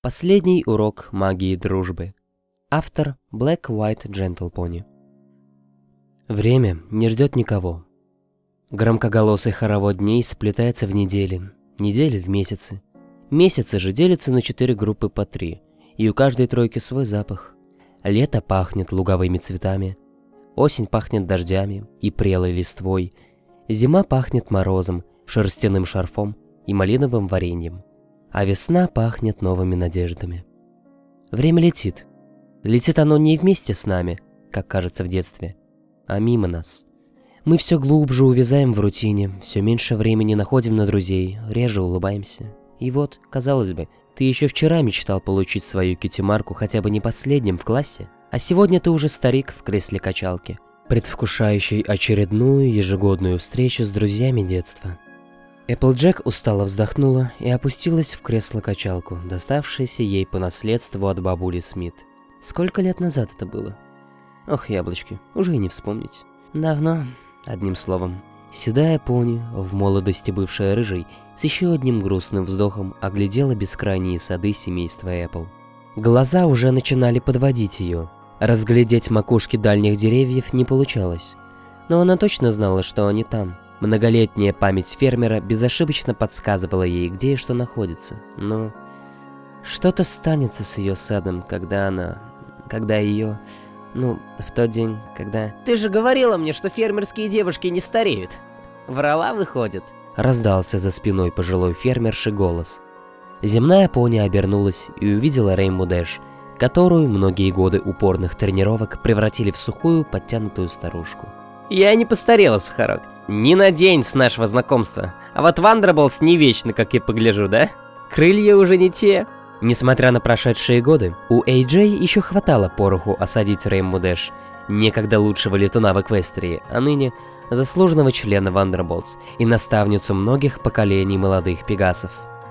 Последний урок магии дружбы. Автор Black White Gentle Pony. Время не ждет никого. Громкоголосый хоровод дней сплетается в недели, недели в месяцы. Месяцы же делятся на 4 группы по 3, и у каждой тройки свой запах. Лето пахнет луговыми цветами, осень пахнет дождями и прелой листвой, зима пахнет морозом, шерстяным шарфом и малиновым вареньем, а весна пахнет новыми надеждами. Время летит. Летит оно не вместе с нами, как кажется в детстве, а мимо нас. Мы все глубже увязаем в рутине, все меньше времени находим на друзей, реже улыбаемся. И вот, казалось бы, ты еще вчера мечтал получить свою кьюти-марку хотя бы не последним в классе, а сегодня ты уже старик в кресле качалки, предвкушающий очередную ежегодную встречу с друзьями детства. Эпплджек устало вздохнула и опустилась в кресло-качалку, доставшееся ей по наследству от бабули Смит. Сколько лет назад это было? Ох, яблочки, уже и не вспомнить. Давно, одним словом. Седая пони, в молодости бывшая рыжей, с еще одним грустным вздохом оглядела бескрайние сады семейства Эппл. Глаза уже начинали подводить ее. Разглядеть макушки дальних деревьев не получалось. Но она точно знала, что они там. Многолетняя память фермера безошибочно подсказывала ей, где и что находится. Но что-то станется с ее садом, когда ее... в тот день, когда... «Ты же говорила мне, что фермерские девушки не стареют. Врала, выходит?» Раздался за спиной пожилой фермерши голос. Земная пони обернулась и увидела Рейнбу Дэш, которую многие годы упорных тренировок превратили в сухую, подтянутую старушку. «Я не постарела, Сахарок. Ни на день с нашего знакомства. А вот Вандерболс не вечно, как я погляжу, да? Крылья уже не те». Несмотря на прошедшие годы, у AJ еще хватало пороху осадить Рейнбу Дэш, некогда лучшего летуна в Эквестрии, а ныне заслуженного члена Вандерболтс и наставницу многих поколений молодых пегасов.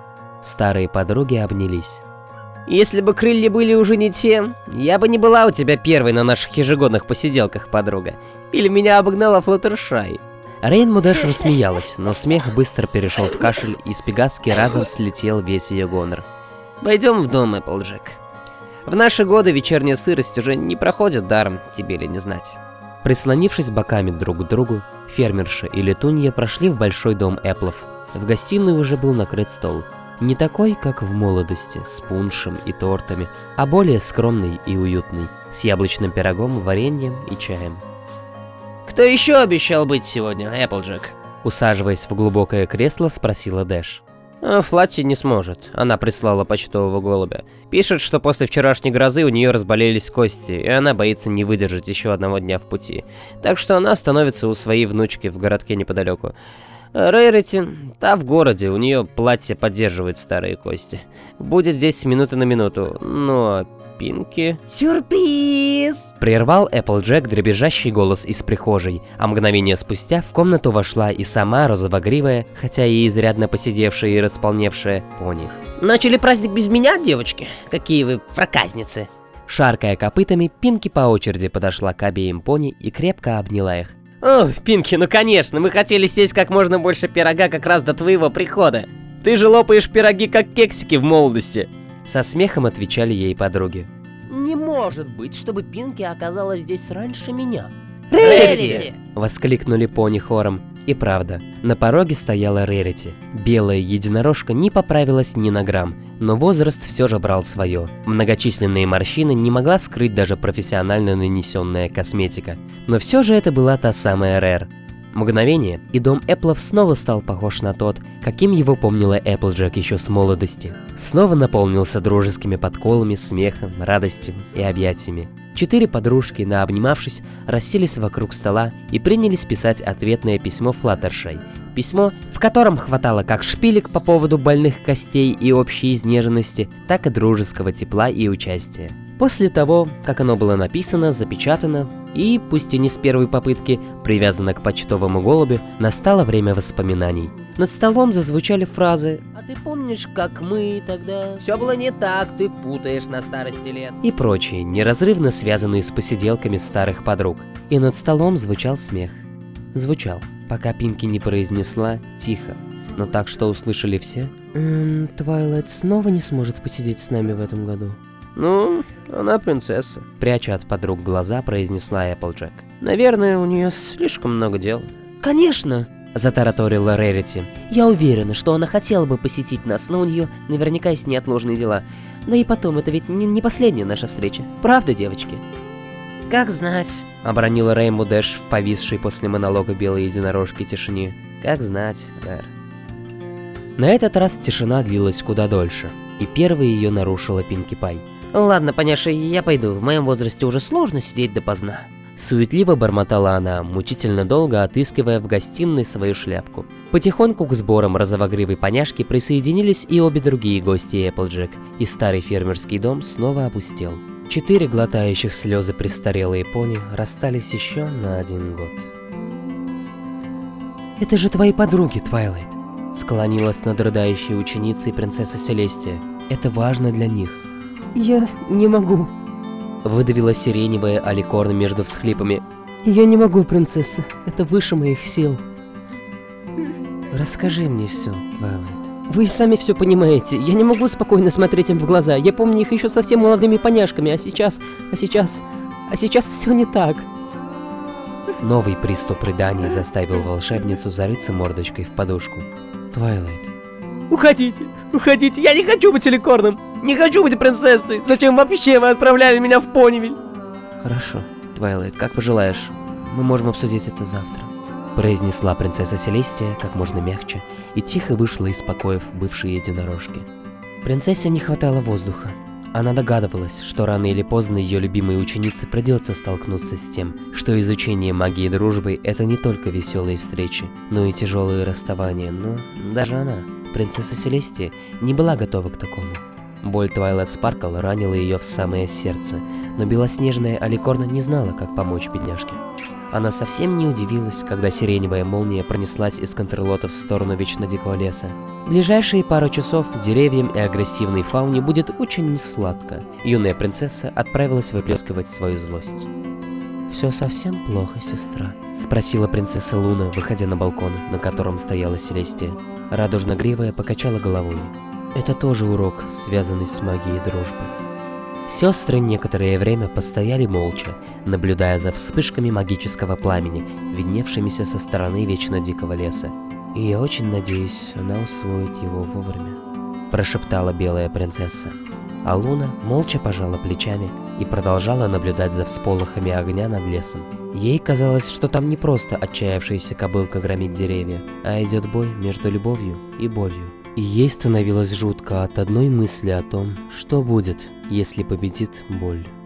Старые подруги обнялись. «Если бы крылья были уже не те, я бы не была у тебя первой на наших ежегодных посиделках, подруга. Или меня обогнала Флаттершай». Рейнбу Дэш рассмеялась, но смех быстро перешел в кашель, и с пегаски разом слетел весь ее гонор. «Пойдем в дом, Эпплджек. В наши годы вечерняя сырость уже не проходит даром, тебе ли не знать». Прислонившись боками друг к другу, фермерша и летунья прошли в большой дом Эпплов. В гостиной уже был накрыт стол. Не такой, как в молодости, с пуншем и тортами, а более скромный и уютный, с яблочным пирогом, вареньем и чаем. «Кто еще обещал быть сегодня, Эпплджек?» Усаживаясь в глубокое кресло, спросила Дэш. «Флатти не сможет. Она прислала почтового голубя. Пишет, что после вчерашней грозы у нее разболелись кости, и она боится не выдержать еще одного дня в пути. Так что она остановится у своей внучки в городке неподалеку. Рейрити, та в городе, у нее платье поддерживает старые кости. Будет здесь с минуты на минуту, но Пинки...» «Сюрприз!» Прервал Эпплджек дребезжащий голос из прихожей, а мгновение спустя в комнату вошла и сама розовогривая, хотя и изрядно посидевшая и располневшая пони. «Начали праздник без меня, девочки? Какие вы проказницы!» Шаркая копытами, Пинки по очереди подошла к обеим пони и крепко обняла их. «О, Пинки, ну конечно, мы хотели съесть как можно больше пирога как раз до твоего прихода. Ты же лопаешь пироги как кексики в молодости!» Со смехом отвечали ей подруги. «Не может быть, чтобы Пинки оказалась здесь раньше меня!» «Рерити!» — воскликнули пони хором. И правда, на пороге стояла Рерити. Белая единорожка не поправилась ни на грамм, но возраст все же брал свое. Многочисленные морщины не могла скрыть даже профессионально нанесенная косметика. Но все же это была та самая Рэр. Мгновение, и дом Эпплов снова стал похож на тот, каким его помнила Эпплджек еще с молодости. Снова наполнился дружескими подколами, смехом, радостью и объятиями. 4 подружки, наобнимавшись, расселись вокруг стола и принялись писать ответное письмо Флаттершай. Письмо, в котором хватало как шпилек по поводу больных костей и общей изнеженности, так и дружеского тепла и участия. После того, как оно было написано, запечатано и, пусть и не с первой попытки, привязано к почтовому голубю, настало время воспоминаний. Над столом зазвучали фразы «А ты помнишь, как мы тогда...» «Все было не так, ты путаешь на старости лет...» и прочие, неразрывно связанные с посиделками старых подруг. И над столом звучал смех. Звучал, пока Пинки не произнесла тихо: но так, что услышали все. Твайлайт снова не сможет посидеть с нами в этом году. Ну, она принцесса. Пряча от подруг глаза, произнесла Эпплджек. Наверное, у нее слишком много дел. Конечно! Затараторила Рерити. Я уверена, что она хотела бы посетить нас, но у нее наверняка есть неотложные дела. Да и потом, это ведь не последняя наша встреча. Правда, девочки? Как знать, обронила Рейнбоу Дэш в повисшей после монолога белой единорожки тишине. Как знать, Рэр. На этот раз тишина длилась куда дольше, и первой ее нарушила Пинки Пай. Ладно, поняша, я пойду, в моем возрасте уже сложно сидеть допоздна. Суетливо бормотала она, мучительно долго отыскивая в гостиной свою шляпку. Потихоньку к сборам розовогривой поняшки присоединились и обе другие гости Эпплджек, и старый фермерский дом снова опустел. 4 глотающих слезы престарелые пони расстались еще на 1 год. «Это же твои подруги, Твайлайт!» Склонилась над рыдающей ученицей принцесса Селестия. «Это важно для них». «Я не могу», выдавила сиреневая Аликорн между всхлипами. «Я не могу, принцесса. Это выше моих сил». «Расскажи мне все, Твайлайт». «Вы сами все понимаете. Я не могу спокойно смотреть им в глаза. Я помню их еще совсем молодыми поняшками, а сейчас все не так». Новый приступ рыданий заставил волшебницу зарыться мордочкой в подушку. «Твайлайт». «Уходите! Уходите! Я не хочу быть Аликорном! Не хочу быть принцессой! Зачем вообще вы отправляли меня в Понивиль?» «Хорошо, Твайлайт, как пожелаешь. Мы можем обсудить это завтра», произнесла принцесса Селестия как можно мягче и тихо вышла из покоев бывшей единорожки. Принцессе не хватало воздуха. Она догадывалась, что рано или поздно ее любимой ученице придется столкнуться с тем, что изучение магии дружбы — это не только веселые встречи, но и тяжелые расставания, но даже она, принцесса Селестия, не была готова к такому. Боль Твайлайт Спаркл ранила ее в самое сердце, но белоснежная Аликорна не знала, как помочь бедняжке. Она совсем не удивилась, когда сиреневая молния пронеслась из Контрлота в сторону Вечно Дикого Леса. В ближайшие пару часов деревьям и агрессивной фауне будет очень несладко. Юная принцесса отправилась выплескивать свою злость. «Все совсем плохо, сестра?» — спросила принцесса Луна, выходя на балкон, на котором стояла Селестия. Радужно-гривая покачала головой. «Это тоже урок, связанный с магией дружбы». Сестры некоторое время постояли молча, наблюдая за вспышками магического пламени, видневшимися со стороны Вечно Дикого Леса. «И я очень надеюсь, она усвоит его вовремя», — прошептала белая принцесса. А Луна молча пожала плечами и продолжала наблюдать за всполохами огня над лесом. Ей казалось, что там не просто отчаявшаяся кобылка громит деревья, а идет бой между любовью и болью. И ей становилось жутко от одной мысли о том, что будет, если победит боль.